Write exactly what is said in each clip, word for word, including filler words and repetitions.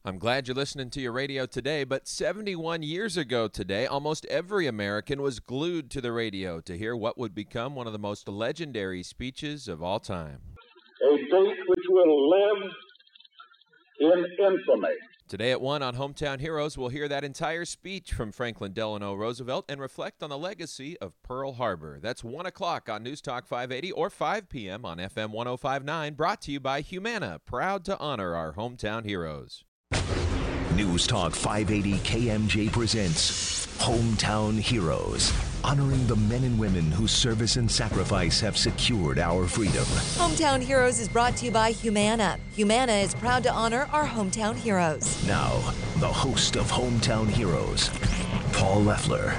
I'm glad you're listening to your radio today, but seventy-one years ago today, almost every American was glued to the radio to hear what would become one of the most legendary speeches of all time. A date which will live in infamy. Today at one on Hometown Heroes, we'll hear that entire speech from Franklin Delano Roosevelt and reflect on the legacy of Pearl Harbor. That's one o'clock on News Talk five eighty or five p.m. on F M one oh five point nine, brought to you by Humana, proud to honor our hometown heroes. News Talk five eighty K M J presents Hometown Heroes, honoring the men and women whose service and sacrifice have secured our freedom. Hometown Heroes is brought to you by Humana. Humana is proud to honor our hometown heroes. Now, the host of Hometown Heroes, Paul Leffler.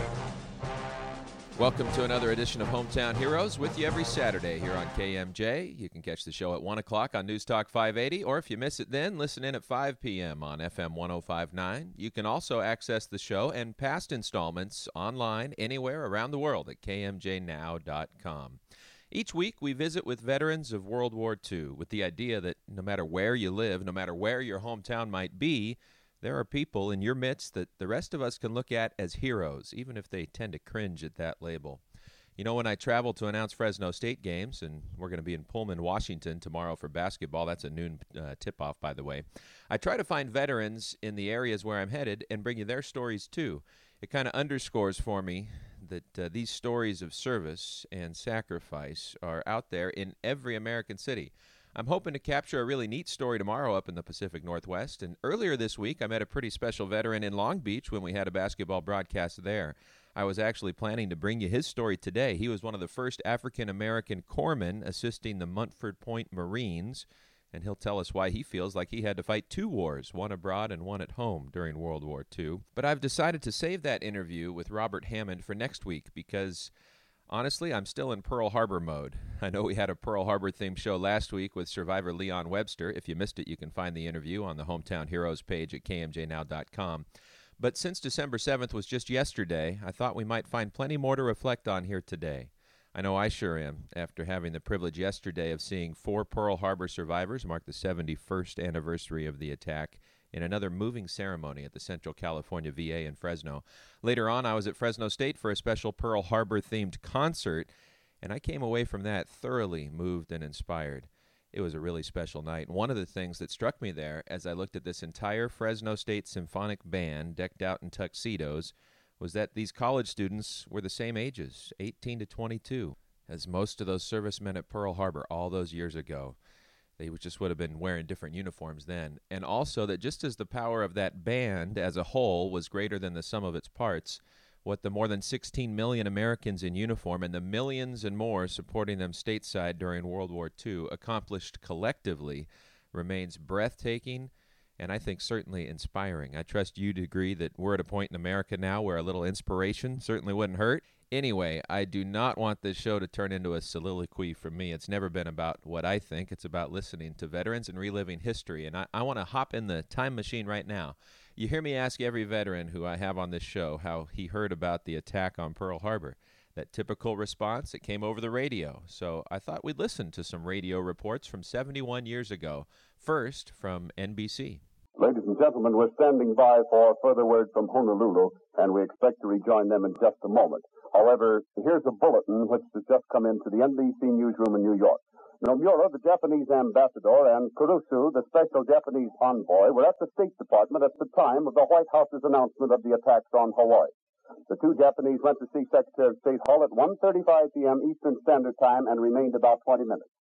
Welcome to another edition of Hometown Heroes, with you every Saturday here on K M J. You can catch the show at one o'clock on News Talk five eighty, or if you miss it then, listen in at five p.m. on F M one oh five point nine. You can also access the show and past installments online anywhere around the world at K M J now dot com. Each week, we visit with veterans of World War Two with the idea that no matter where you live, no matter where your hometown might be, there are people in your midst that the rest of us can look at as heroes, even if they tend to cringe at that label. You know, when I travel to announce Fresno State games, and we're going to be in Pullman, Washington tomorrow for basketball, that's a noon uh, tip-off, by the way, I try to find veterans in the areas where I'm headed and bring you their stories, too. It kind of underscores for me that uh, these stories of service and sacrifice are out there in every American city. I'm hoping to capture a really neat story tomorrow up in the Pacific Northwest. And earlier this week, I met a pretty special veteran in Long Beach when we had a basketball broadcast there. I was actually planning to bring you his story today. He was one of the first African-American corpsmen assisting the Montford Point Marines, and he'll tell us why he feels like he had to fight two wars, one abroad and one at home during World War Two. But I've decided to save that interview with Robert Hammond for next week because honestly, I'm still in Pearl Harbor mode. I know we had a Pearl Harbor-themed show last week with survivor Leon Webster. If you missed it, you can find the interview on the Hometown Heroes page at K M J now dot com. But since December seventh was just yesterday, I thought we might find plenty more to reflect on here today. I know I sure am, after having the privilege yesterday of seeing four Pearl Harbor survivors mark the seventy-first anniversary of the attack in another moving ceremony at the Central California V A in Fresno. Later on, I was at Fresno State for a special Pearl Harbor-themed concert, and I came away from that thoroughly moved and inspired. It was a really special night. And one of the things that struck me there as I looked at this entire Fresno State Symphonic Band decked out in tuxedos was that these college students were the same ages, eighteen to twenty-two, as most of those servicemen at Pearl Harbor all those years ago. They just would have been wearing different uniforms then. And also that just as the power of that band as a whole was greater than the sum of its parts, what the more than sixteen million Americans in uniform and the millions and more supporting them stateside during World War Two accomplished collectively remains breathtaking and I think certainly inspiring. I trust you'd agree that we're at a point in America now where a little inspiration certainly wouldn't hurt. Anyway, I do not want this show to turn into a soliloquy from me. It's never been about what I think. It's about listening to veterans and reliving history. And I, I want to hop in the time machine right now. You hear me ask every veteran who I have on this show how he heard about the attack on Pearl Harbor. That typical response, it came over the radio. So I thought we'd listen to some radio reports from seventy-one years ago. First, from N B C. Ladies and gentlemen, we're standing by for further word from Honolulu, and we expect to rejoin them in just a moment. However, here's a bulletin which has just come into the N B C newsroom in New York. Nomura, the Japanese ambassador, and Kurusu, the special Japanese envoy, were at the State Department at the time of the White House's announcement of the attacks on Hawaii. The two Japanese went to see Secretary of State Hall at one thirty-five p.m. Eastern Standard Time and remained about twenty minutes.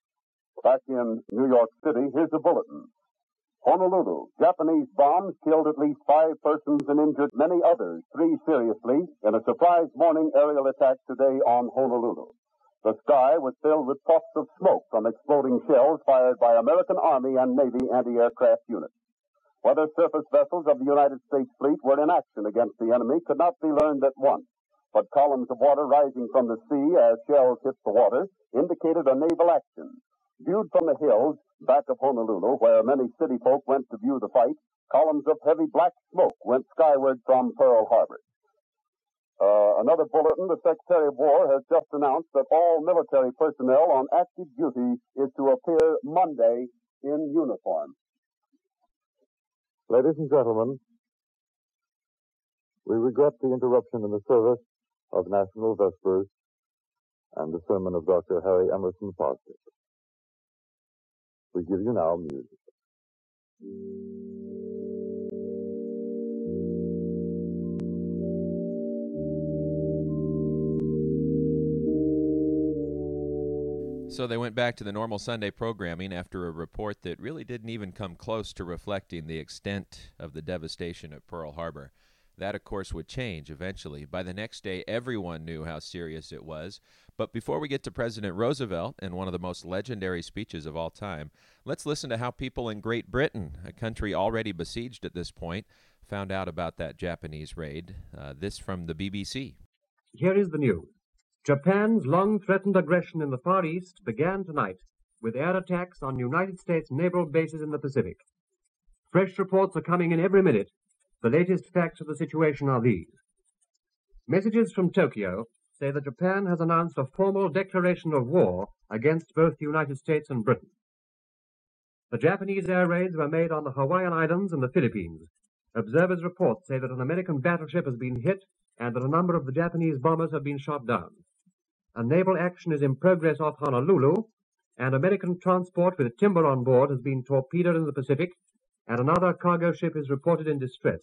Back in New York City, here's a bulletin. Honolulu, Japanese bombs killed at least five persons and injured many others, three seriously, in a surprise morning aerial attack today on Honolulu. The sky was filled with puffs of smoke from exploding shells fired by American Army and Navy anti-aircraft units. Whether surface vessels of the United States fleet were in action against the enemy could not be learned at once, but columns of water rising from the sea as shells hit the water indicated a naval action. Viewed from the hills back of Honolulu, where many city folk went to view the fight, columns of heavy black smoke went skyward from Pearl Harbor. Uh, another bulletin, the Secretary of War has just announced that all military personnel on active duty is to appear Monday in uniform. Ladies and gentlemen, we regret the interruption in the service of National Vespers and the sermon of Doctor Harry Emerson Fosdick. We give you now music. So they went back to the normal Sunday programming after a report that really didn't even come close to reflecting the extent of the devastation at Pearl Harbor. That, of course, would change eventually. By the next day, everyone knew how serious it was. But before we get to President Roosevelt and one of the most legendary speeches of all time, let's listen to how people in Great Britain, a country already besieged at this point, found out about that Japanese raid. Uh, this from the B B C. Here is the news. Japan's long-threatened aggression in the Far East began tonight with air attacks on United States naval bases in the Pacific. Fresh reports are coming in every minute. The latest facts of the situation are these. Messages from Tokyo say that Japan has announced a formal declaration of war against both the United States and Britain. The Japanese air raids were made on the Hawaiian Islands and the Philippines. Observers' reports say that an American battleship has been hit and that a number of the Japanese bombers have been shot down. A naval action is in progress off Honolulu, and American transport with timber on board has been torpedoed in the Pacific, and another cargo ship is reported in distress.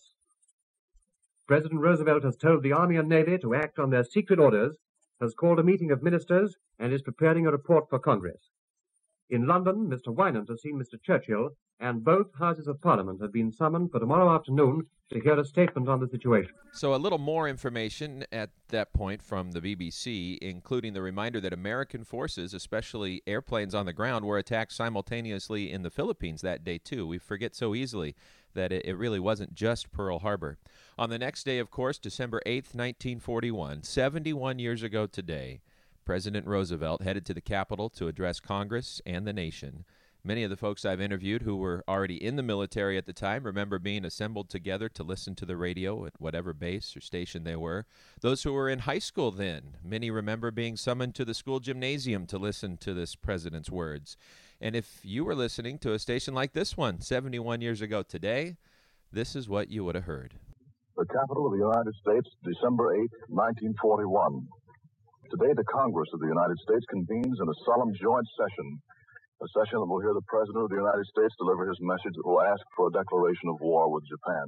President Roosevelt has told the Army and Navy to act on their secret orders, has called a meeting of ministers, and is preparing a report for Congress. In London, Mister Wynant has seen Mister Churchill, and both Houses of Parliament have been summoned for tomorrow afternoon to hear a statement on the situation. So a little more information at that point from the B B C, including the reminder that American forces, especially airplanes on the ground, were attacked simultaneously in the Philippines that day, too. We forget so easily that it, it really wasn't just Pearl Harbor. On the next day, of course, December eighth, nineteen forty-one, seventy-one years ago today, President Roosevelt headed to the Capitol to address Congress and the nation. Many of the folks I've interviewed who were already in the military at the time remember being assembled together to listen to the radio at whatever base or station they were. Those who were in high school then, many remember being summoned to the school gymnasium to listen to this president's words. And if you were listening to a station like this one seventy-one years ago today, this is what you would have heard. The Capitol of the United States, December eighth, nineteen forty-one. Today, the Congress of the United States convenes in a solemn joint session. A session that will hear the President of the United States deliver his message that will ask for a declaration of war with Japan.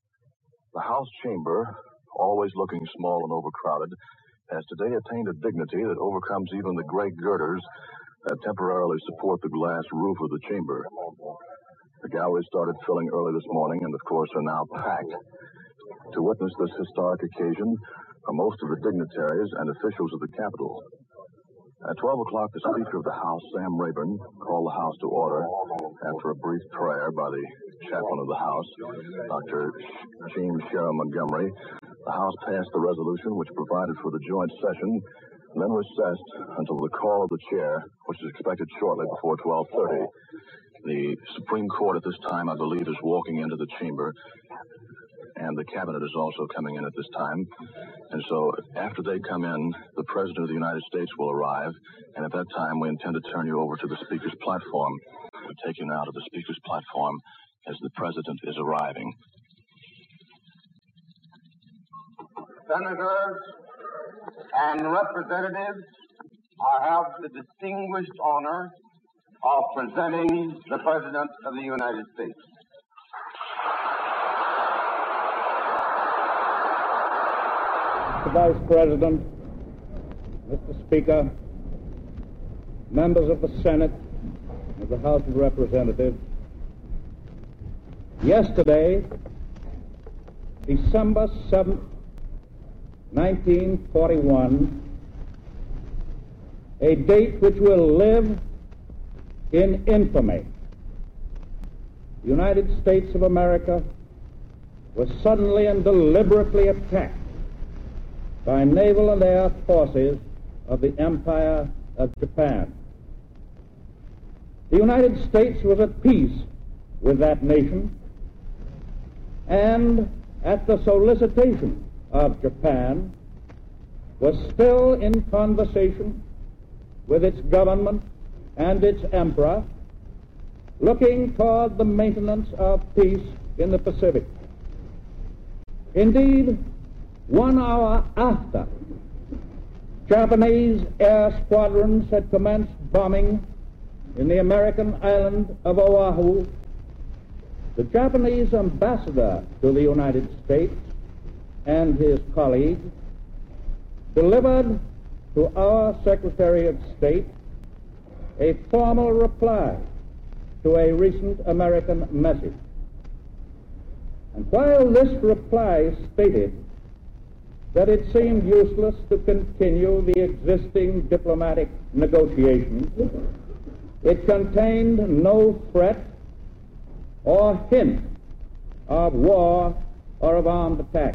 The House chamber, always looking small and overcrowded, has today attained a dignity that overcomes even the gray girders that temporarily support the glass roof of the chamber. The galleries started filling early this morning and, of course, are now packed. To witness this historic occasion are most of the dignitaries and officials of the Capitol. At twelve o'clock, the Speaker of the House, Sam Rayburn, called the House to order after a brief prayer by the chaplain of the House, Doctor James Sherrill Montgomery. The House passed the resolution which provided for the joint session, and then recessed until the call of the chair, which is expected shortly before twelve thirty. The Supreme Court at this time, I believe, is walking into the chamber, and the cabinet is also coming in at this time. And so after they come in, the President of the United States will arrive, and at that time we intend to turn you over to the Speaker's platform. We'll take you now to the Speaker's platform as the President is arriving. Senators and representatives, I have the distinguished honor of presenting the President of the United States. Mister Vice President, Mister Speaker, members of the Senate, of the House of Representatives, yesterday, December seventh, nineteen forty-one, a date which will live in infamy, the United States of America was suddenly and deliberately attacked by naval and air forces of the Empire of Japan. The United States was at peace with that nation, and at the solicitation of Japan, was still in conversation with its government and its emperor, looking toward the maintenance of peace in the Pacific. Indeed, one hour after Japanese air squadrons had commenced bombing in the American island of Oahu, the Japanese ambassador to the United States and his colleague delivered to our Secretary of State a formal reply to a recent American message. And while this reply stated that it seemed useless to continue the existing diplomatic negotiations, it contained no threat or hint of war or of armed attack.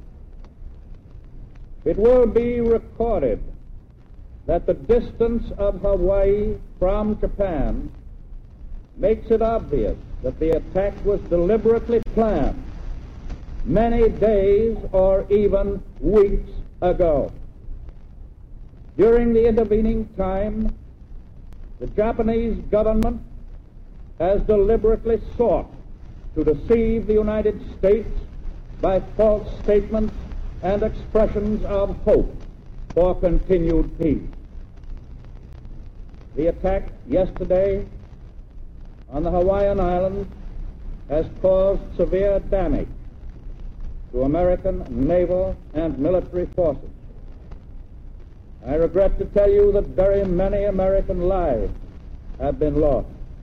It will be recorded that the distance of Hawaii from Japan makes it obvious that the attack was deliberately planned many days or even weeks ago. During the intervening time, the Japanese government has deliberately sought to deceive the United States by false statements and expressions of hope for continued peace. The attack yesterday on the Hawaiian Islands has caused severe damage to American naval and military forces. I regret to tell you that very many American lives have been lost.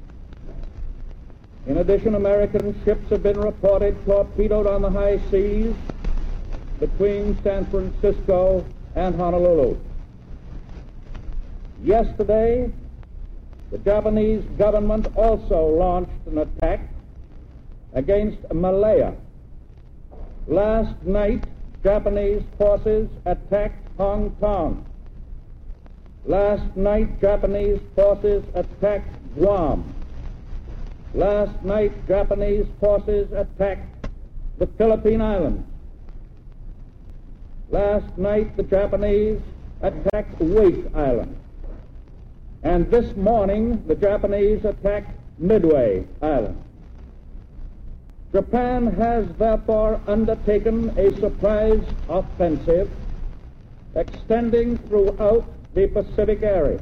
In addition, American ships have been reported torpedoed on the high seas between San Francisco and Honolulu. Yesterday, the Japanese government also launched an attack against Malaya. Last night, Japanese forces attacked Hong Kong. Last night, Japanese forces attacked Guam. Last night, Japanese forces attacked the Philippine Islands. Last night, the Japanese attacked Wake Island. And this morning, the Japanese attacked Midway Island. Japan has therefore undertaken a surprise offensive extending throughout the Pacific area.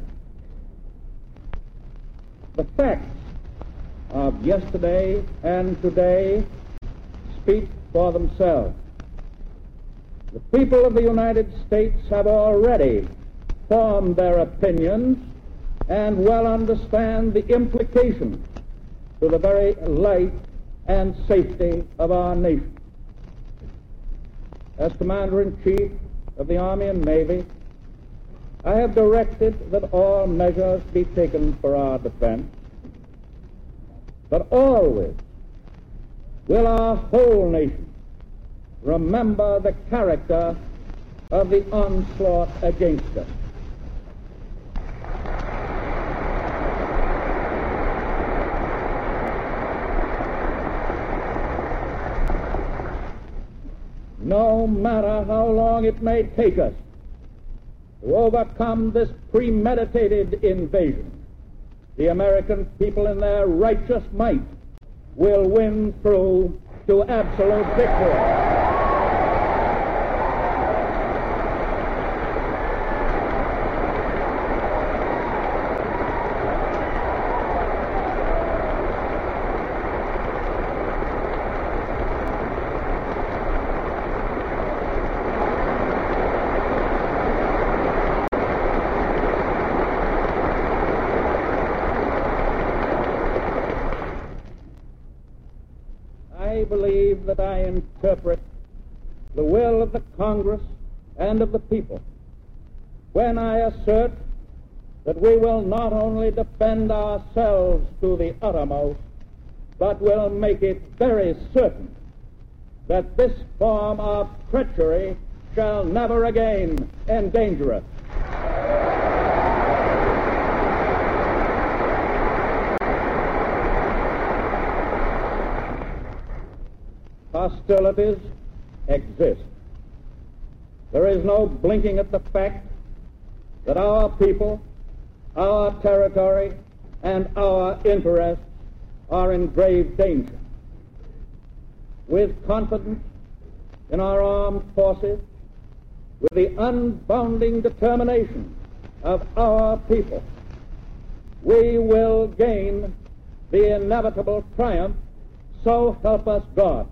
The facts of yesterday and today speak for themselves. The people of the United States have already formed their opinions and well understand the implications to the very life and safety of our nation. As Commander-in-Chief of the Army and Navy, I have directed that all measures be taken for our defense, but always will our whole nation remember the character of the onslaught against us. No matter how long it may take us to overcome this premeditated invasion, the American people in their righteous might will win through to absolute victory. I believe that I interpret the will of the Congress and of the people when I assert that we will not only defend ourselves to the uttermost, but will make it very certain that this form of treachery shall never again endanger us. Hostilities exist. There is no blinking at the fact that our people, our territory, and our interests are in grave danger. with confidence in our armed forces, with the unbounding determination of our people, we will gain the inevitable triumph, so help us God.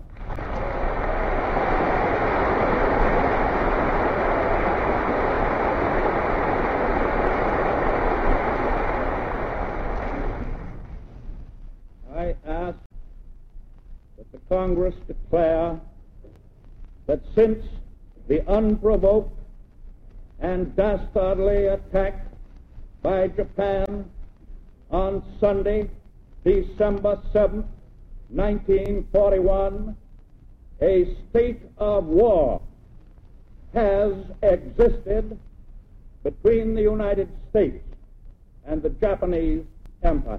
I ask that the Congress declare that since the unprovoked and dastardly attack by Japan on Sunday, December seventh, nineteen forty-one, a state of war has existed between the United States and the Japanese Empire.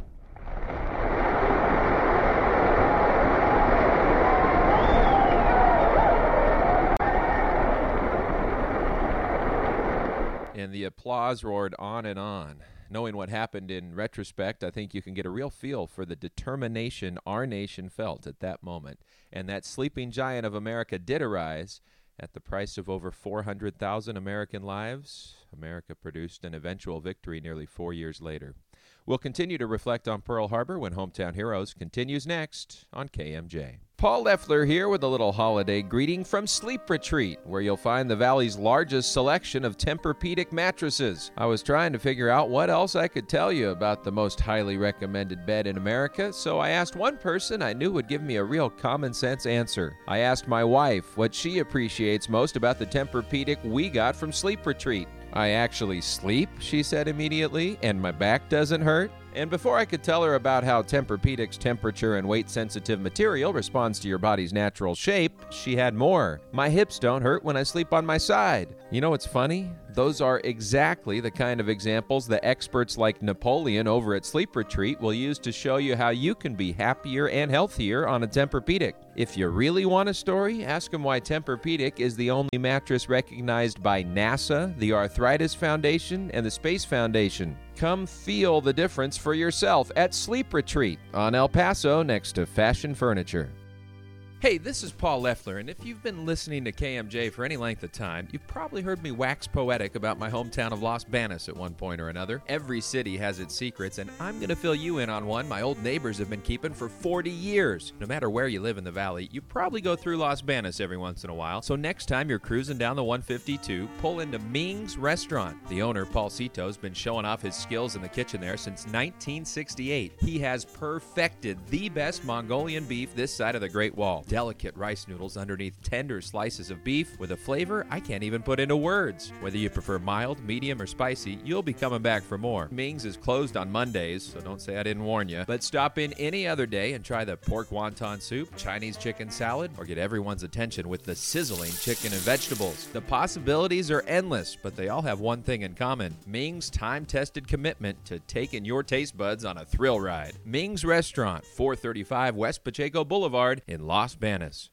And the applause roared on and on. Knowing what happened in retrospect, I think you can get a real feel for the determination our nation felt at that moment. And that sleeping giant of America did arise at the price of over four hundred thousand American lives. America produced an eventual victory nearly four years later. We'll continue to reflect on Pearl Harbor when Hometown Heroes continues next on K M J. Paul Leffler here with a little holiday greeting from Sleep Retreat, where you'll find the Valley's largest selection of Tempur-Pedic mattresses. I was trying to figure out what else I could tell you about the most highly recommended bed in America, so I asked one person I knew would give me a real common-sense answer. I asked my wife what she appreciates most about the Tempur-Pedic we got from Sleep Retreat. I actually sleep, she said immediately, and my back doesn't hurt. And before I could tell her about how Tempur-Pedic's temperature and weight-sensitive material responds to your body's natural shape, she had more. My hips don't hurt when I sleep on my side. You know what's funny? Those are exactly the kind of examples the experts like Napoleon over at Sleep Retreat will use to show you how you can be happier and healthier on a Tempur-Pedic. If you really want a story, ask them why Tempur-Pedic is the only mattress recognized by NASA, the Arthritis Foundation, and the Space Foundation. Come feel the difference for yourself at Sleep Retreat on El Paso next to Fashion Furniture. Hey, this is Paul Leffler, and if you've been listening to K M J for any length of time, you've probably heard me wax poetic about my hometown of Los Banos at one point or another. Every city has its secrets, and I'm going to fill you in on one my old neighbors have been keeping for forty years. No matter where you live in the valley, you probably go through Los Banos every once in a while, so next time you're cruising down the one fifty-two, pull into Ming's Restaurant. The owner, Paul Cito, has been showing off his skills in the kitchen there since nineteen sixty-eight. He has perfected the best Mongolian beef this side of the Great Wall. Delicate rice noodles underneath tender slices of beef with a flavor I can't even put into words. Whether you prefer mild, medium, or spicy, you'll be coming back for more. Ming's is closed on Mondays, so don't say I didn't warn you. But stop in any other day and try the pork wonton soup, Chinese chicken salad, or get everyone's attention with the sizzling chicken and vegetables. The possibilities are endless, but they all have one thing in common. Ming's time-tested commitment to taking your taste buds on a thrill ride. Ming's Restaurant, four thirty-five West Pacheco Boulevard in Los Banos.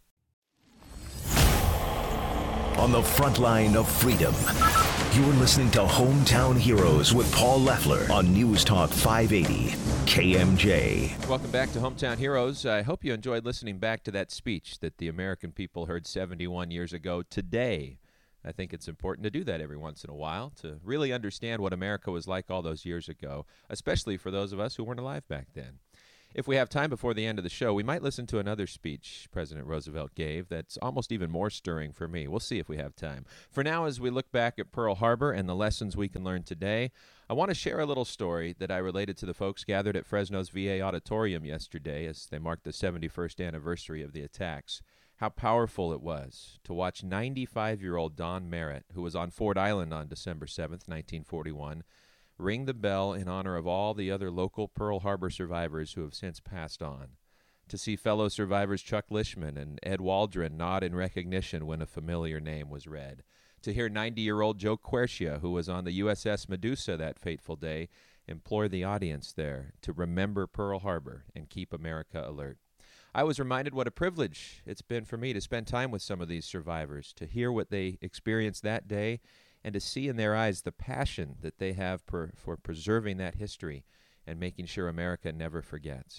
On the front line of freedom, you're listening to Hometown Heroes with Paul Leffler on News Talk five eighty K M J. Welcome back to Hometown Heroes. I hope you enjoyed listening back to that speech that the American people heard seventy-one years ago today. I think it's important to do that every once in a while to really understand what America was like all those years ago, especially for those of us who weren't alive back then. If we have time before the end of the show, we might listen to another speech President Roosevelt gave that's almost even more stirring for me. We'll see if we have time. For now, as we look back at Pearl Harbor and the lessons we can learn today, I want to share a little story that I related to the folks gathered at Fresno's V A Auditorium yesterday as they marked the seventy-first anniversary of the attacks. How powerful it was to watch ninety-five-year-old Don Merritt, who was on Ford Island on December seventh, nineteen forty-one, ring the bell in honor of all the other local Pearl Harbor survivors who have since passed on. To see fellow survivors Chuck Lishman and Ed Waldron nod in recognition when a familiar name was read. To hear ninety-year-old Joe Quercia, who was on the U S S Medusa that fateful day, implore the audience there to remember Pearl Harbor and keep America alert. I was reminded what a privilege it's been for me to spend time with some of these survivors, to hear what they experienced that day, and to see in their eyes the passion that they have per, for preserving that history and making sure America never forgets.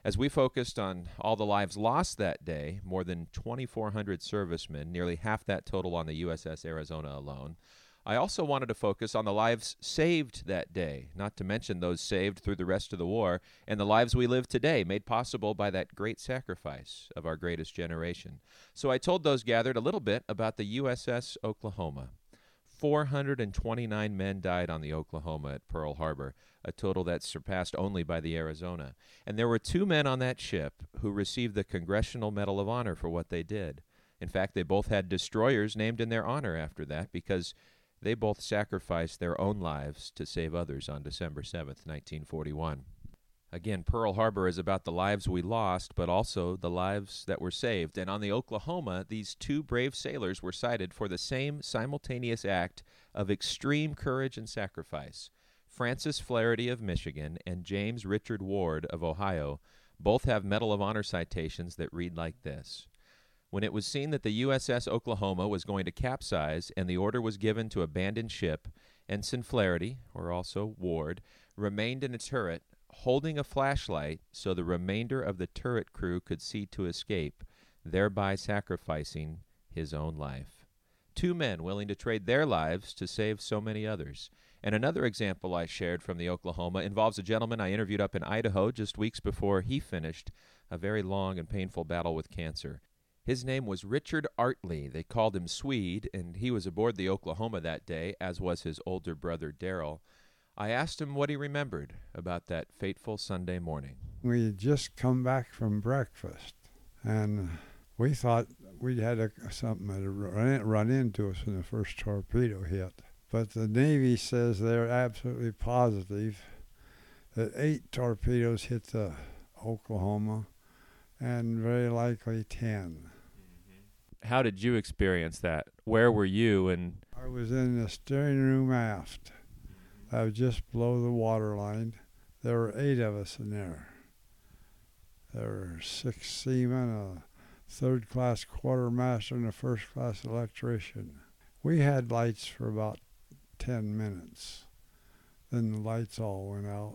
As we focused on all the lives lost that day, more than twenty-four hundred servicemen, nearly half that total on the U S S Arizona alone, I also wanted to focus on the lives saved that day, not to mention those saved through the rest of the war, and the lives we live today, made possible by that great sacrifice of our greatest generation. So I told those gathered a little bit about the U S S Oklahoma. four hundred twenty-nine men died on the Oklahoma at Pearl Harbor, a total that's surpassed only by the Arizona. And there were two men on that ship who received the Congressional Medal of Honor for what they did. In fact, they both had destroyers named in their honor after that because they both sacrificed their own lives to save others on December seventh, nineteen forty-one. Again, Pearl Harbor is about the lives we lost, but also the lives that were saved. And on the Oklahoma, these two brave sailors were cited for the same simultaneous act of extreme courage and sacrifice. Francis Flaherty of Michigan and James Richard Ward of Ohio both have Medal of Honor citations that read like this. When it was seen that the U S S Oklahoma was going to capsize and the order was given to abandon ship, Ensign Flaherty, or also Ward, remained in a turret holding a flashlight so the remainder of the turret crew could see to escape, thereby sacrificing his own life. Two men willing to trade their lives to save so many others. And another example I shared from the Oklahoma involves a gentleman I interviewed up in Idaho just weeks before he finished a very long and painful battle with cancer. His name was Richard Artley. They called him Swede, and he was aboard the Oklahoma that day, as was his older brother Daryl. I asked him what he remembered about that fateful Sunday morning. We had just come back from breakfast, and we thought we'd had a, something that run, run into us when the first torpedo hit. But the Navy says they're absolutely positive that eight torpedoes hit the Oklahoma, and very likely ten. How did you experience that? Where were you? And I was in the steering room aft. I was just below the waterline. There were eight of us in there. There were six seamen, a third-class quartermaster, and a first-class electrician. We had lights for about ten minutes. Then the lights all went out.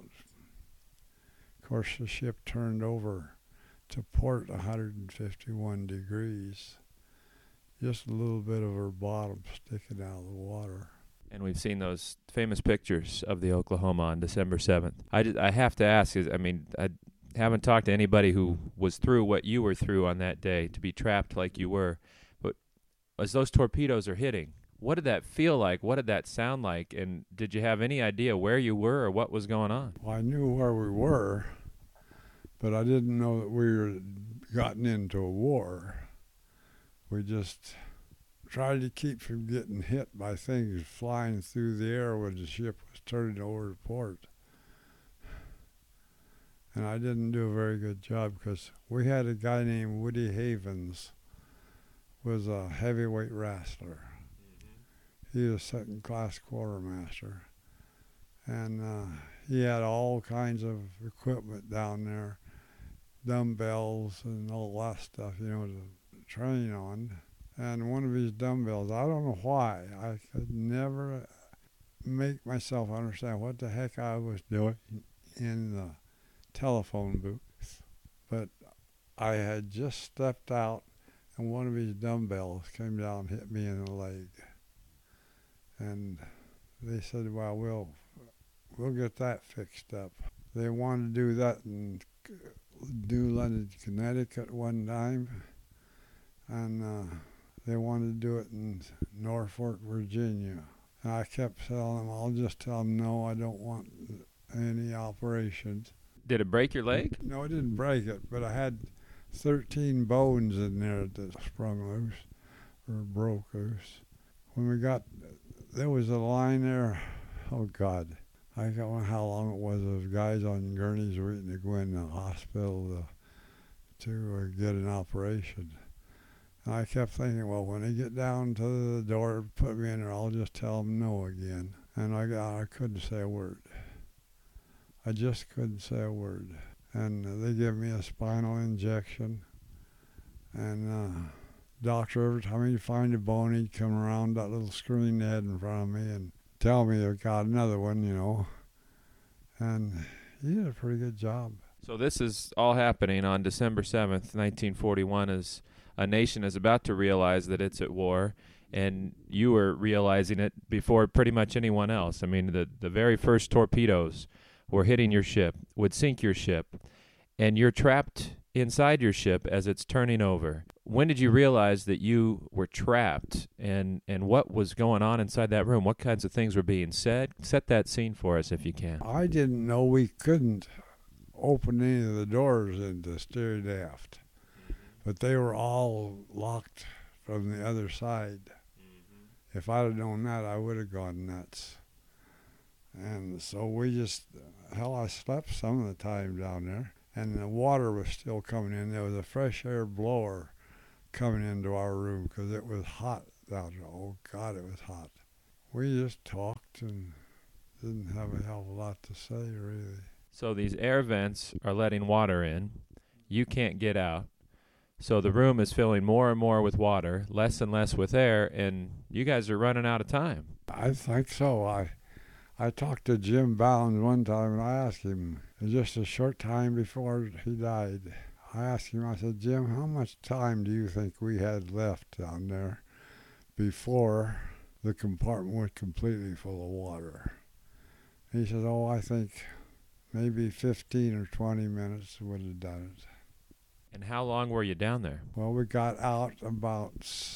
Of course, the ship turned over to port one hundred fifty-one degrees. Just a little bit of her bottom sticking out of the water. And we've seen those famous pictures of the Oklahoma on December seventh. I, just, I have to ask, is, I mean, I haven't talked to anybody who was through what you were through on that day, to be trapped like you were. But as those torpedoes are hitting, what did that feel like? What did that sound like? And did you have any idea where you were or what was going on? Well, I knew where we were, but I didn't know that we were gotten into a war. We just tried to keep from getting hit by things flying through the air when the ship was turning over to port. And I didn't do a very good job because we had a guy named Woody Havens, was a heavyweight wrestler. Mm-hmm. He was second-class quartermaster. And uh, he had all kinds of equipment down there, dumbbells and all that stuff, you know, to train on. And one of his dumbbells, I don't know why, I could never make myself understand what the heck I was doing in the telephone booth. But I had just stepped out, and one of his dumbbells came down and hit me in the leg. And they said, well, we'll, we'll get that fixed up. They wanted to do that in New London, Connecticut one time, and uh, they wanted to do it in Norfolk, Virginia. And I kept telling them, I'll just tell them, no, I don't want any operations. Did it break your leg? No, it didn't break it, but I had thirteen bones in there that sprung loose or broke loose. When we got, there was a line there, oh God, I don't know how long it was, those guys on gurneys waiting to go in the hospital to, to uh, get an operation. And I kept thinking, well, when they get down to the door, put me in there, I'll just tell them no again. And I got, I couldn't say a word. I just couldn't say a word. And uh, they give me a spinal injection. And uh, doctor, every time he'd find a bone, he'd come around that little screen they had in front of me and tell me I got another one, you know. And he did a pretty good job. So this is all happening on December seventh, nineteen forty-one, as a nation is about to realize that it's at war, and you were realizing it before pretty much anyone else. I mean, the, the very first torpedoes were hitting your ship, would sink your ship, and you're trapped inside your ship as it's turning over. When did you realize that you were trapped, and, and what was going on inside that room? What kinds of things were being said? Set that scene for us if you can. I didn't know we couldn't open any of the doors into steering aft, but they were all locked from the other side. Mm-hmm. If I'd have known that, I would have gone nuts. And so we just, hell, I slept some of the time down there, and the water was still coming in. There was a fresh air blower coming into our room because it was hot down there. Oh, God, it was hot. We just talked and didn't have a hell of a lot to say, really. So these air vents are letting water in. You can't get out. So the room is filling more and more with water, less and less with air, and you guys are running out of time. I think so. I I talked to Jim Bounds one time, and I asked him, just a short time before he died, I asked him, I said, Jim, how much time do you think we had left down there before the compartment was completely full of water? He said, oh, I think maybe fifteen or twenty minutes would have done it. And how long were you down there? Well, we got out about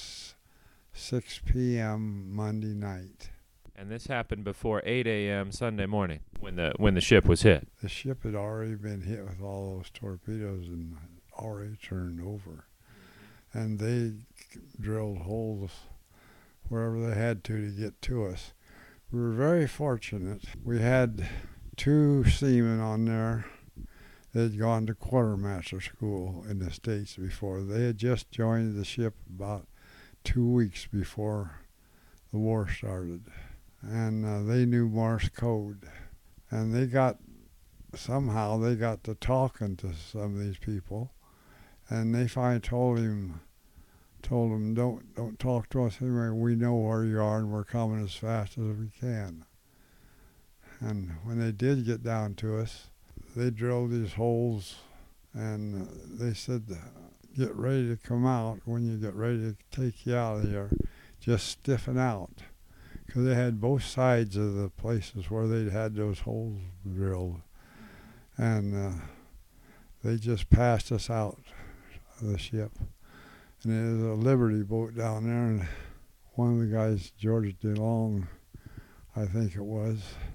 six p.m. Monday night. And this happened before eight a.m. Sunday morning when the when the ship was hit. The ship had already been hit with all those torpedoes and already turned over. And they drilled holes wherever they had to to get to us. We were very fortunate. We had two seamen on there that had gone to quartermaster school in the States before. They had just joined the ship about two weeks before the war started. And uh, they knew Morse code. And they got, somehow they got to talking to some of these people. And they finally told him, told him, don't, don't talk to us anyway. We know where you are and we're coming as fast as we can. And when they did get down to us, they drilled these holes, and uh, they said, get ready to come out. When you get ready to take you out of here, just stiffen out. Because they had both sides of the places where they'd had those holes drilled. And uh, they just passed us out of the ship. And there was a Liberty boat down there, and one of the guys, George DeLong, I think it was,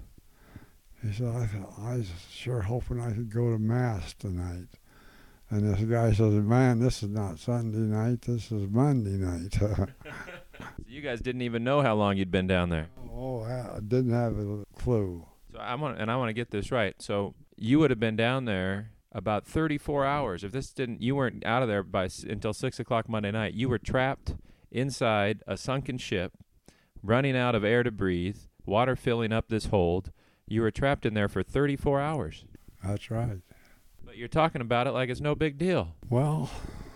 he said, I, thought, I was sure hoping I could go to Mass tonight. And this guy says, man, this is not Sunday night, this is Monday night. So you guys didn't even know how long you'd been down there. Oh, I didn't have a clue. So I want, and I want to get this right. So you would have been down there about thirty-four hours. If this didn't, you weren't out of there by until six o'clock Monday night. You were trapped inside a sunken ship, running out of air to breathe, water filling up this hold. You were trapped in there for thirty-four hours. That's right. But you're talking about it like it's no big deal. Well,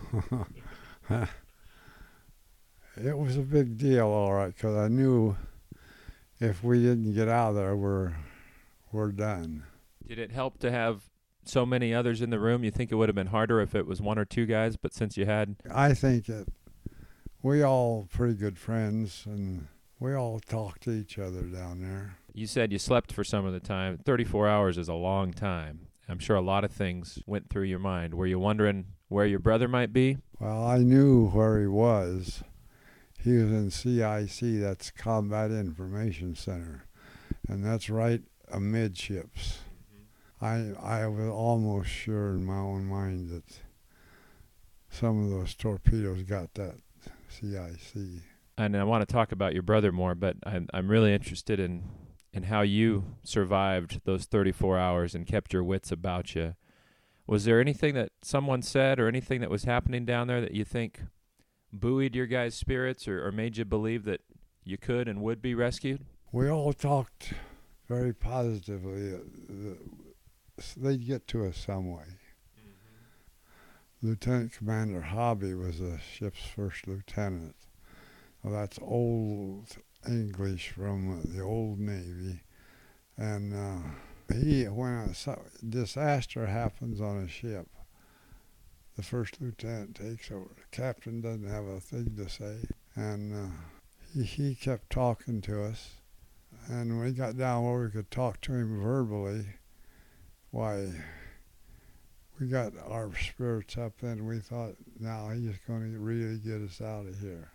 it was a big deal, all right, because I knew if we didn't get out of there, we're, we're done. Did it help to have so many others in the room? You think it would have been harder if it was one or two guys, but since you had... I think that we all pretty good friends, and we all talked to each other down there. You said you slept for some of the time. thirty-four hours is a long time. I'm sure a lot of things went through your mind. Were you wondering where your brother might be? Well, I knew where he was. He was in C I C, that's Combat Information Center, and that's right amidships. Mm-hmm. I I was almost sure in my own mind that some of those torpedoes got that C I C. And I want to talk about your brother more, but I'm I'm really interested in and how you survived those thirty-four hours and kept your wits about you. Was there anything that someone said or anything that was happening down there that you think buoyed your guys' spirits or, or made you believe that you could and would be rescued? We all talked very positively. They'd get to us some way. Mm-hmm. Lieutenant Commander Hobby was the ship's first lieutenant. Well, that's old English from the old Navy. And uh, He, when a so- disaster happens on a ship, the first lieutenant takes over. The captain doesn't have a thing to say. And uh, he, he kept talking to us. And when we got down where we could talk to him verbally, why, we got our spirits up then, and we thought, now he's going to really get us out of here.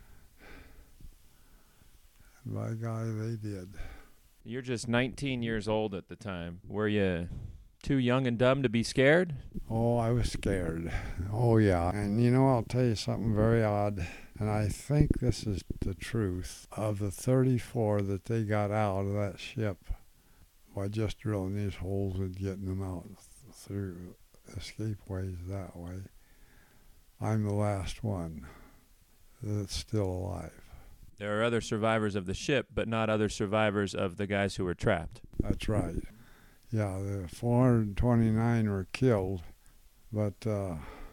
And by God, they did. You're just nineteen years old at the time. Were you too young and dumb to be scared? Oh, I was scared. Oh, yeah. And you know, I'll tell you something very odd, and I think this is the truth. Of the thirty-four that they got out of that ship by just drilling these holes and getting them out through escape ways that way, I'm the last one that's still alive. There are other survivors of the ship, but not other survivors of the guys who were trapped. That's right. Yeah, the four hundred twenty-nine were killed, but uh,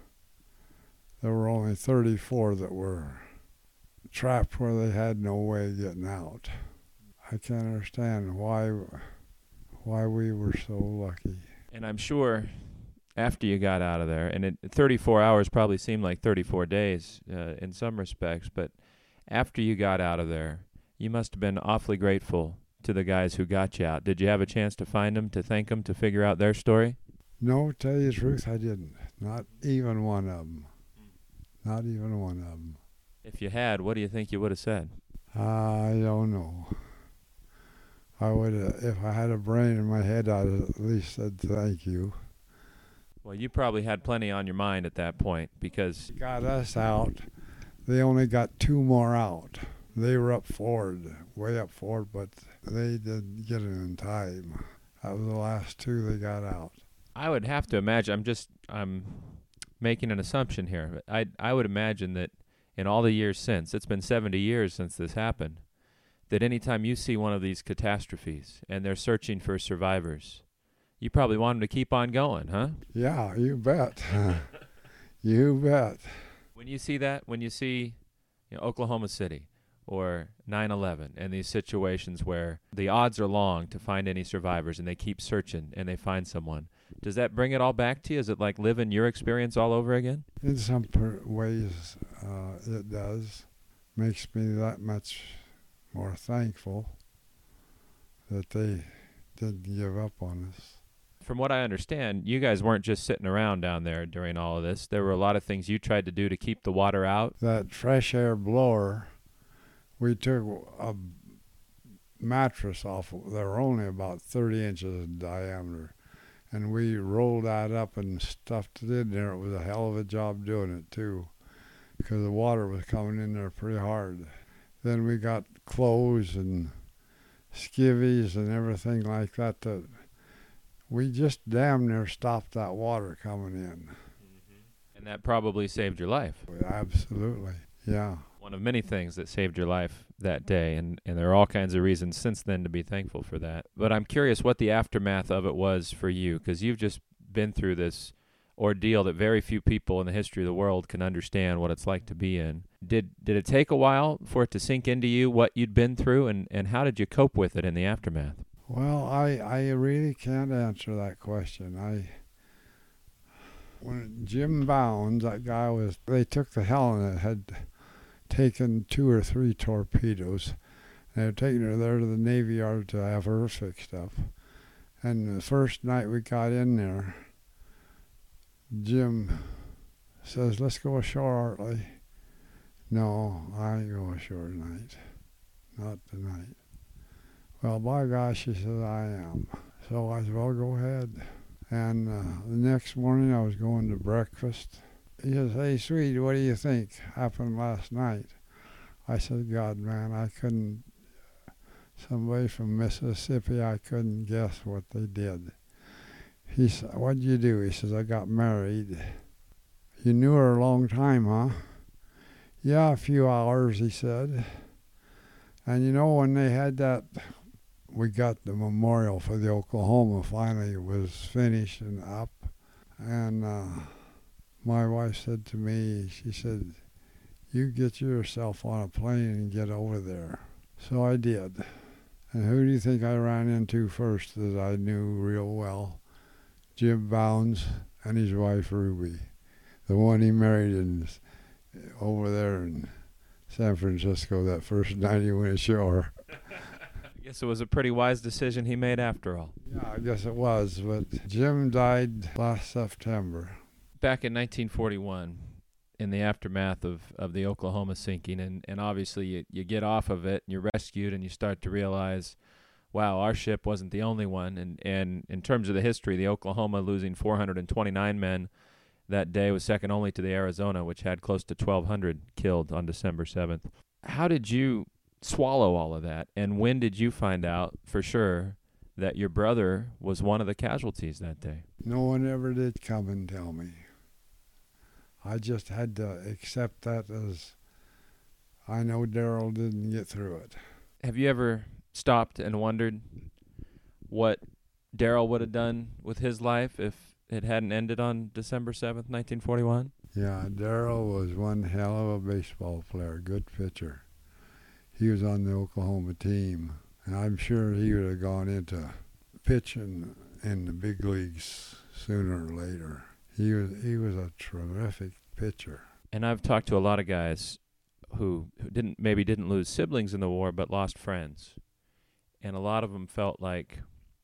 there were only thirty-four that were trapped where they had no way of getting out. I can't understand why why we were so lucky. And I'm sure after you got out of there, and it, thirty-four hours probably seemed like thirty-four days uh, in some respects, but after you got out of there, you must have been awfully grateful to the guys who got you out. Did you have a chance to find them, to thank them, to figure out their story? No, to tell you the truth, I didn't. Not even one of them. Not even one of them. If you had, what do you think you would have said? I don't know. I would have, if I had a brain in my head, I'd have at least said thank you. Well, you probably had plenty on your mind at that point because... Got us out. They only got two more out. They were up forward, way up forward, but they didn't get it in time. That was the last two they got out. I would have to imagine, I'm just, I'm making an assumption here, but I, I would imagine that in all the years since, it's been seventy years since this happened, that anytime you see one of these catastrophes and they're searching for survivors, you probably want them to keep on going, huh? Yeah, you bet. You bet. When you see that, when you see you know, Oklahoma City or nine eleven and these situations where the odds are long to find any survivors and they keep searching and they find someone, does that bring it all back to you? Is it like living your experience all over again? In some per- ways, uh, it does. Makes me that much more thankful that they didn't give up on us. From what I understand, you guys weren't just sitting around down there during all of this. There were a lot of things you tried to do to keep the water out. That fresh air blower, we took a mattress off. They were only about thirty inches in diameter. And we rolled that up and stuffed it in there. It was a hell of a job doing it, too, because the water was coming in there pretty hard. Then we got clothes and skivvies and everything like that that we just damn near stopped that water coming in. Mm-hmm. And that probably saved your life. Absolutely, yeah. One of many things that saved your life that day, and, and there are all kinds of reasons since then to be thankful for that. But I'm curious what the aftermath of it was for you, because you've just been through this ordeal that very few people in the history of the world can understand what it's like to be in. Did did it take a while for it to sink into you what you'd been through, and, and how did you cope with it in the aftermath? Well, I, I really can't answer that question. I when Jim Bounds, that guy was, they took the Helena, had taken two or three torpedoes. They had taken her there to the Navy Yard to have her fixed up. And the first night we got in there, Jim says, "Let's go ashore, Artley." "No, I ain't go ashore tonight. Not tonight." "Well, by gosh," she says, "I am." So I said, "Well, go ahead." And uh, the next morning I was going to breakfast. He says, "Hey, sweetie, what do you think happened last night?" I said, "God, man, I couldn't, somebody from Mississippi, I couldn't guess what they did." He said, "What'd you do?" He says, "I got married." "You knew her a long time, huh?" "Yeah, a few hours," he said. And you know, when they had that, we got the memorial for the Oklahoma finally was finished and up. And uh, my wife said to me, she said, "You get yourself on a plane and get over there." So I did. And who do you think I ran into first that I knew real well? Jim Bounds and his wife Ruby, the one he married in, over there in San Francisco that first night he went ashore. I guess it was a pretty wise decision he made after all. Yeah, I guess it was, but Jim died last September. Back in nineteen forty-one, in the aftermath of, of the Oklahoma sinking, and, and obviously you, you get off of it and you're rescued and you start to realize, wow, our ship wasn't the only one. And, and in terms of the history, the Oklahoma losing four hundred twenty-nine men that day was second only to the Arizona, which had close to twelve hundred killed on December seventh. How did you swallow all of that, and when did you find out for sure that your brother was one of the casualties that day? No one ever did come and tell me. I just had to accept that as I know Darrell didn't get through it. Have you ever stopped and wondered what Darrell would have done with his life if it hadn't ended on December seventh, nineteen forty-one? Yeah, Darrell was one hell of a baseball player, good pitcher. He was on the Oklahoma team, and I'm sure he would have gone into pitching in the big leagues sooner or later. He was he was a terrific pitcher. And I've talked to a lot of guys who, who didn't maybe didn't lose siblings in the war, but lost friends. And a lot of them felt like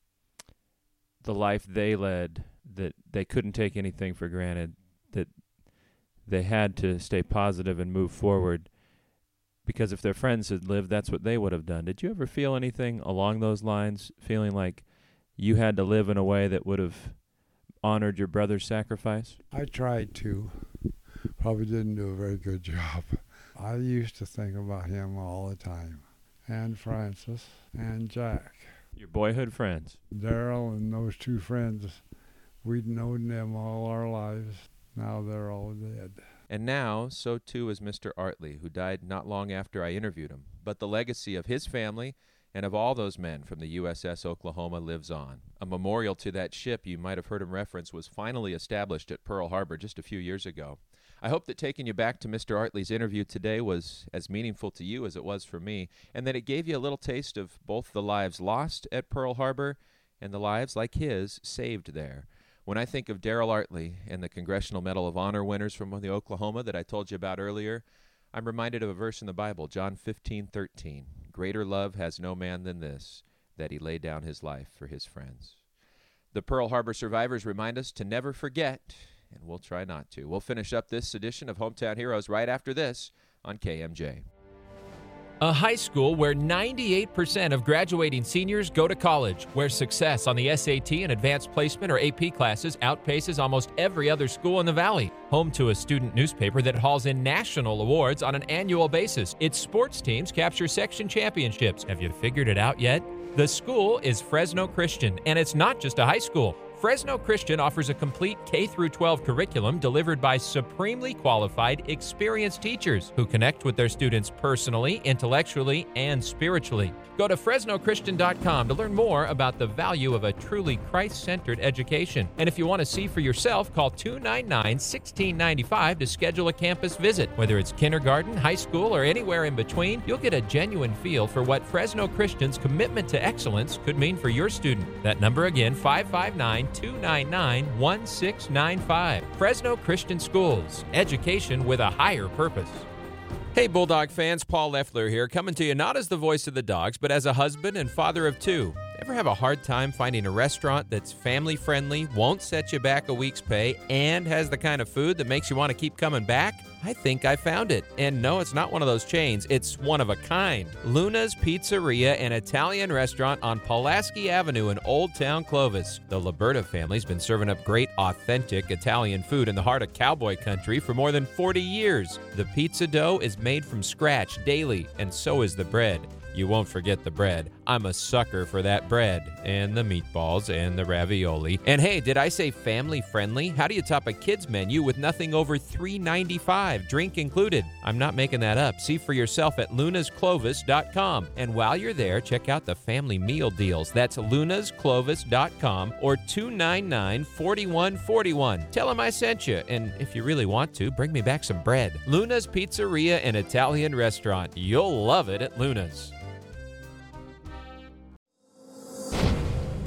the life they led, that they couldn't take anything for granted, that they had to stay positive and move forward, because if their friends had lived, that's what they would have done. Did you ever feel anything along those lines, feeling like you had to live in a way that would have honored your brother's sacrifice? I tried to. Probably didn't do a very good job. I used to think about him all the time, and Francis, and Jack. Your boyhood friends. Darrell and those two friends, we'd known them all our lives. Now they're all dead. And now, so too is Mister Artley, who died not long after I interviewed him. But the legacy of his family and of all those men from the U S S Oklahoma lives on. A memorial to that ship you might have heard him reference was finally established at Pearl Harbor just a few years ago. I hope that taking you back to Mister Artley's interview today was as meaningful to you as it was for me, and that it gave you a little taste of both the lives lost at Pearl Harbor and the lives, like his, saved there. When I think of Darrell Artley and the Congressional Medal of Honor winners from the Oklahoma that I told you about earlier, I'm reminded of a verse in the Bible, John fifteen thirteen. Greater love has no man than this, that he lay down his life for his friends. The Pearl Harbor survivors remind us to never forget, and we'll try not to. We'll finish up this edition of Hometown Heroes right after this on K M J. A high school where ninety-eight percent of graduating seniors go to college, where success on the S A T and advanced placement or A P classes outpaces almost every other school in the Valley. Home to a student newspaper that hauls in national awards on an annual basis. Its sports teams capture section championships. Have you figured it out yet? The school is Fresno Christian, and it's not just a high school. Fresno Christian offers a complete K through twelve curriculum delivered by supremely qualified, experienced teachers who connect with their students personally, intellectually, and spiritually. Go to Fresno Christian dot com to learn more about the value of a truly Christ-centered education. And if you want to see for yourself, call two nine nine, one six nine five to schedule a campus visit. Whether it's kindergarten, high school, or anywhere in between, you'll get a genuine feel for what Fresno Christian's commitment to excellence could mean for your student. That number again, five five nine, two nine nine, one six nine five. Fresno Christian Schools. Education with a higher purpose. Hey, Bulldog fans, Paul Leffler here, coming to you not as the voice of the Dogs, but as a husband and father of two. Ever have a hard time finding a restaurant that's family-friendly, won't set you back a week's pay, and has the kind of food that makes you want to keep coming back? I think I found it. And no, it's not one of those chains. It's one of a kind. Luna's Pizzeria, an Italian restaurant on Pulaski Avenue in Old Town Clovis. The Liberta family's been serving up great, authentic Italian food in the heart of cowboy country for more than forty years. The pizza dough is made from scratch daily, and so is the bread. You won't forget the bread. I'm a sucker for that bread, and the meatballs, and the ravioli. And hey, did I say family-friendly? How do you top a kid's menu with nothing over three ninety-five, drink included? I'm not making that up. See for yourself at lunas clovis dot com. And while you're there, check out the family meal deals. That's lunas clovis dot com or two nine nine, four one four one. Tell them I sent you, and if you really want to, bring me back some bread. Luna's Pizzeria and Italian Restaurant. You'll love it at Luna's.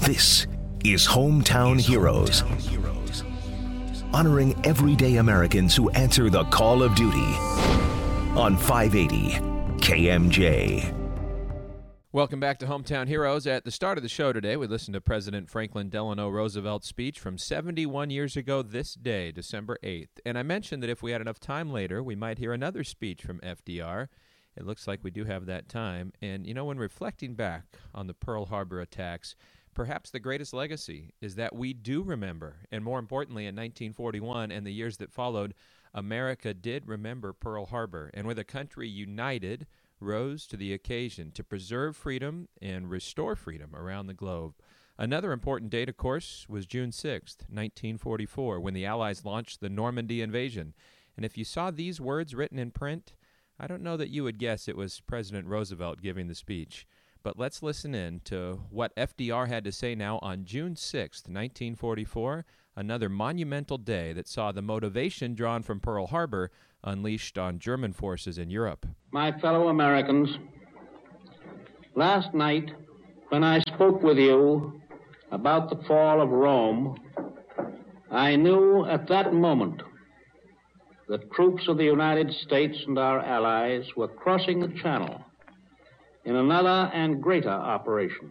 This is Hometown Heroes, honoring everyday Americans who answer the call of duty on five eighty K M J. Welcome back to Hometown Heroes. At the start of the show today, we listened to President Franklin Delano Roosevelt's speech from seventy-one years ago this day, December eighth. And I mentioned that if we had enough time later, we might hear another speech from F D R. It looks like we do have that time. And, you know, when reflecting back on the Pearl Harbor attacks, perhaps the greatest legacy is that we do remember. And more importantly, in nineteen forty-one and the years that followed, America did remember Pearl Harbor. And with a country united, rose to the occasion to preserve freedom and restore freedom around the globe. Another important date, of course, was June sixth, nineteen forty-four, when the Allies launched the Normandy invasion. And if you saw these words written in print, I don't know that you would guess it was President Roosevelt giving the speech. But let's listen in to what F D R had to say now on June sixth, nineteen forty-four, another monumental day that saw the motivation drawn from Pearl Harbor unleashed on German forces in Europe. My fellow Americans, last night when I spoke with you about the fall of Rome, I knew at that moment that troops of the United States and our allies were crossing the Channel in another and greater operation.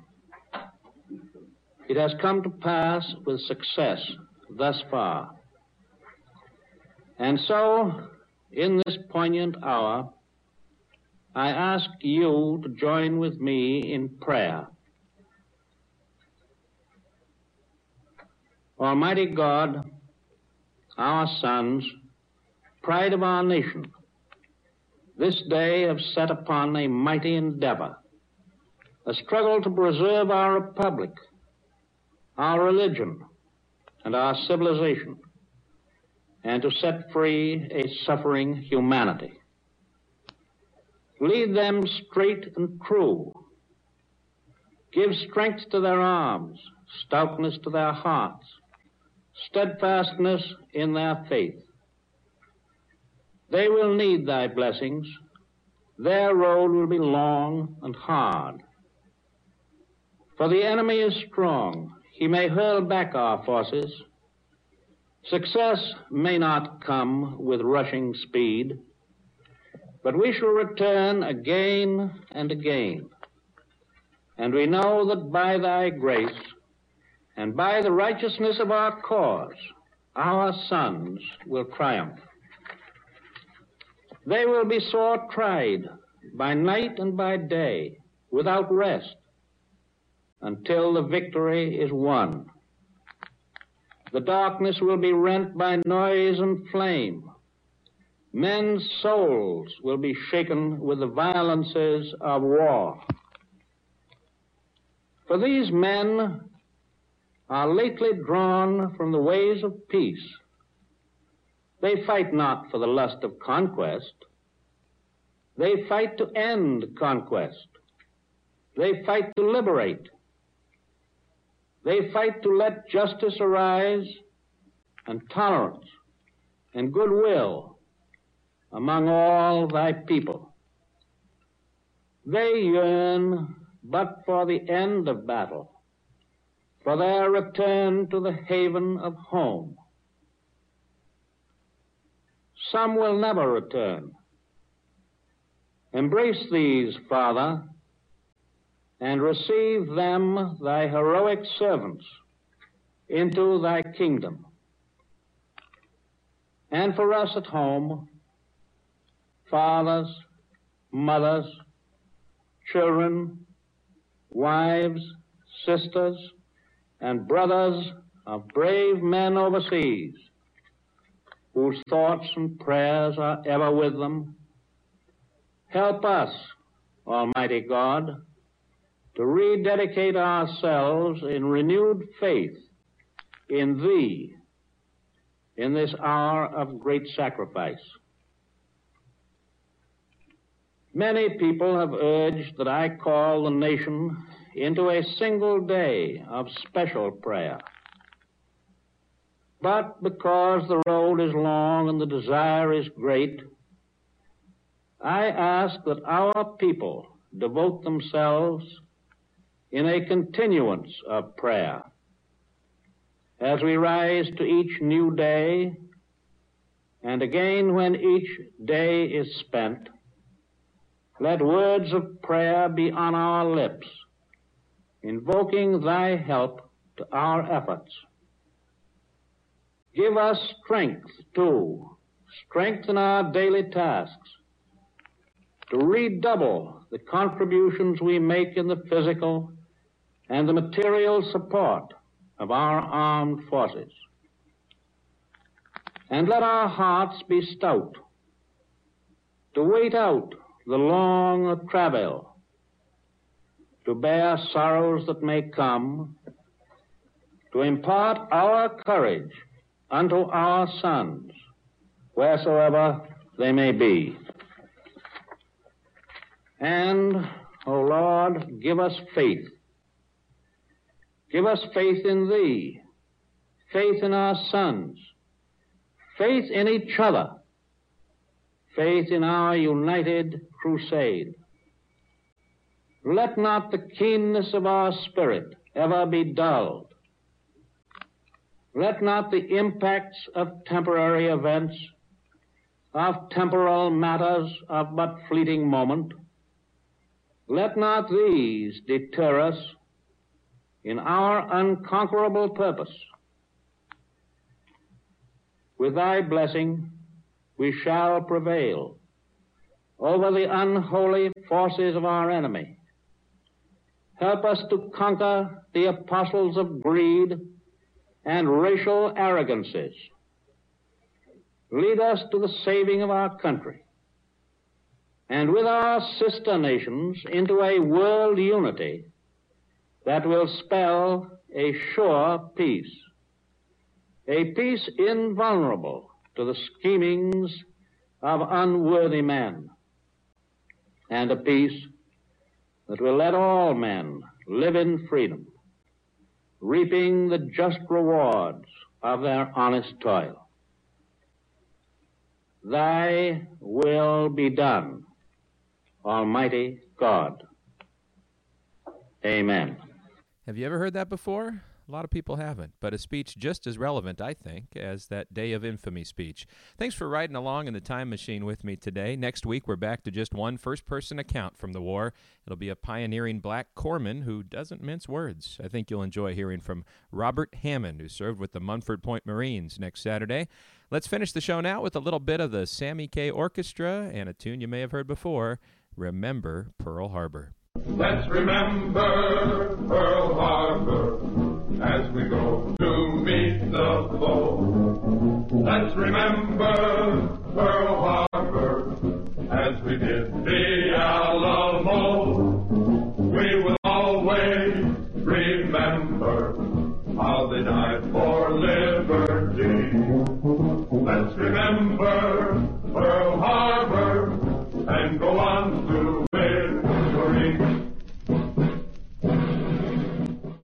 It has come to pass with success thus far. And so, in this poignant hour, I ask you to join with me in prayer. Almighty God, our sons, pride of our nation, this day have set upon a mighty endeavor, a struggle to preserve our republic, our religion, and our civilization, and to set free a suffering humanity. Lead them straight and true. Give strength to their arms, stoutness to their hearts, steadfastness in their faith. They will need thy blessings. Their road will be long and hard. For the enemy is strong. He may hurl back our forces. Success may not come with rushing speed, but we shall return again and again. And we know that by thy grace and by the righteousness of our cause, our sons will triumph. They will be sore tried by night and by day, without rest, until the victory is won. The darkness will be rent by noise and flame. Men's souls will be shaken with the violences of war. For these men are lately drawn from the ways of peace. They fight not for the lust of conquest. They fight to end conquest. They fight to liberate. They fight to let justice arise and tolerance and goodwill among all thy people. They yearn but for the end of battle, for their return to the haven of home. Some will never return. Embrace these, Father, and receive them, thy heroic servants, into thy kingdom. And for us at home, fathers, mothers, children, wives, sisters, and brothers of brave men overseas, whose thoughts and prayers are ever with them, help us, Almighty God, to rededicate ourselves in renewed faith in Thee in this hour of great sacrifice. Many people have urged that I call the nation into a single day of special prayer. But because the road is long and the desire is great, I ask that our people devote themselves in a continuance of prayer. As we rise to each new day, and again when each day is spent, let words of prayer be on our lips, invoking thy help to our efforts. Give us strength, too, strength in our daily tasks, to redouble the contributions we make in the physical and the material support of our armed forces. And let our hearts be stout to wait out the long travail, to bear sorrows that may come, to impart our courage unto our sons, wheresoever they may be. And, O Lord, give us faith. Give us faith in Thee, faith in our sons, faith in each other, faith in our united crusade. Let not the keenness of our spirit ever be dulled. Let not the impacts of temporary events, of temporal matters of but fleeting moment, let not these deter us in our unconquerable purpose. With thy blessing, we shall prevail over the unholy forces of our enemy. Help us to conquer the apostles of greed and racial arrogances. Lead us to the saving of our country, and with our sister nations into a world unity that will spell a sure peace, a peace invulnerable to the schemings of unworthy men, and a peace that will let all men live in freedom, reaping the just rewards of their honest toil. Thy will be done, Almighty God. Amen. Have you ever heard that before? A lot of people haven't, but a speech just as relevant, I think, as that Day of Infamy speech. Thanks for riding along in the time machine with me today. Next week, we're back to just one first-person account from the war. It'll be a pioneering black corpsman who doesn't mince words. I think you'll enjoy hearing from Robert Hammond, who served with the Munford Point Marines, next Saturday. Let's finish the show now with a little bit of the Sammy Kaye Orchestra and a tune you may have heard before, Remember Pearl Harbor. Let's remember Pearl Harbor as we go to meet the foe. Let's remember Pearl Harbor as we did the Alamo. We will always remember how they died for liberty. Let's remember Pearl Harbor and go on to